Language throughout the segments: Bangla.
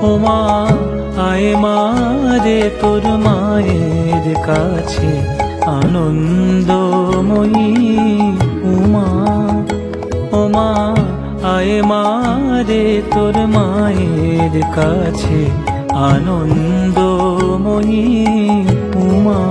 ওমা আয় মা রে তোর মায়ের কাছে আনন্দময়ী উমা। ওমা আয় মা রে তোর মায়ের কাছে আনন্দময়ী উমা।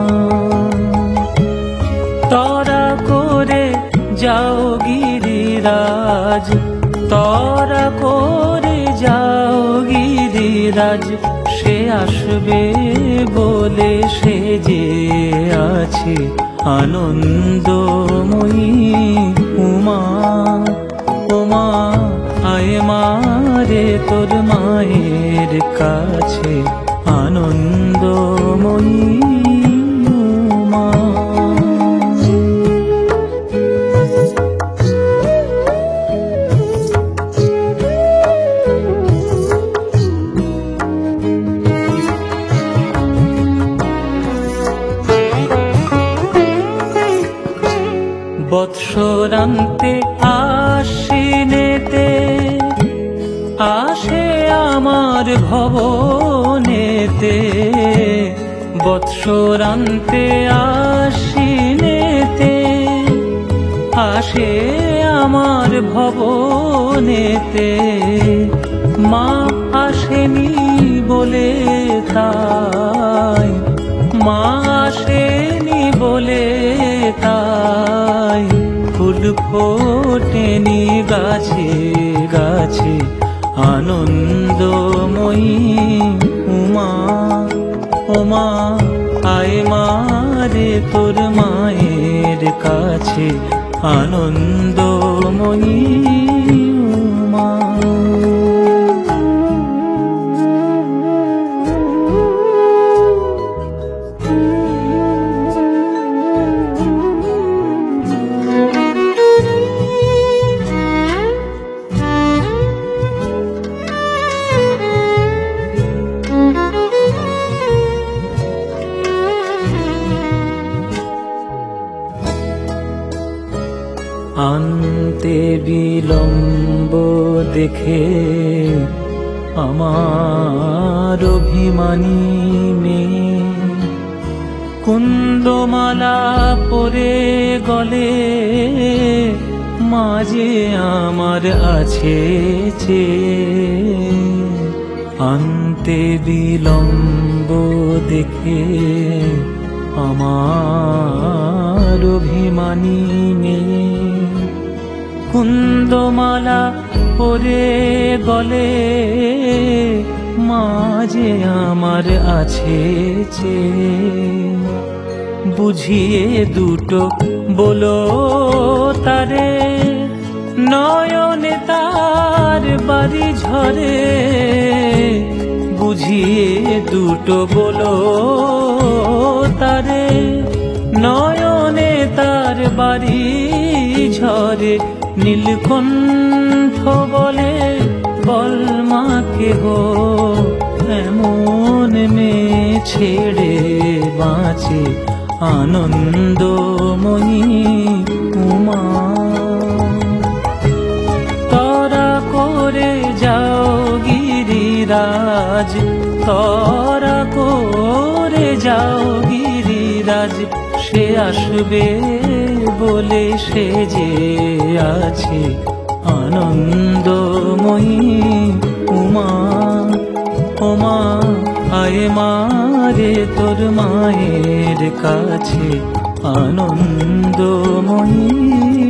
তরা করে যাও গিরিরাজ, তরা করে যাও গিরিরাজ, সে আসবে বলে সে যে আছে আনন্দময়ী উমা। ওমা আয় মা রে তোর মায়ের কাছে আনন্দময়ী উমা। বৎসরান্তে আশ্বিনেতে আসে আমার ভবনেতে, বৎসরান্তে আশ্বিনেতে আসে আমার ভবনেতে। মা আসেনি বলে তাই, মা আসেনি বলে তাই, ফুল ফোটেনি গাছে গাছে আনন্দময়ী উমা। ওমা আয় মা রে তোর মায়ের কাছে আনন্দময়ী উমা। আনতে বিলম্ব দেখে আমার অভিমানী মেয়ে, কুন্দমালা পরে গলে মাঝে আমার আছে চেয়ে। আনতে বিলম্ব দেখে আমার অভিমানী মেয়ে, কুন্দমালা পরে গলে মাঝে আমার আছে চেয়ে। বুঝিয়ে দুটো বলো তারে, নয়নে তার বাড়ি ঝরে। বুঝিয়ে দুটো বলো তারে, নয়নে তার বাড়ি ঝরে। নীলকণ্ঠ বলে বলমা কেহ এমন মেয়ে ছেড়ে বাঁচে আনন্দময়ী উমা। তরা করে যাও গিরিরাজ, তরা করে যাও গিরিরাজ, সে আসবে বলে সে যে আছে আনন্দময়ী উমা। ওমা আয় মা রে তোর মায়ের কাছে আনন্দময়ী।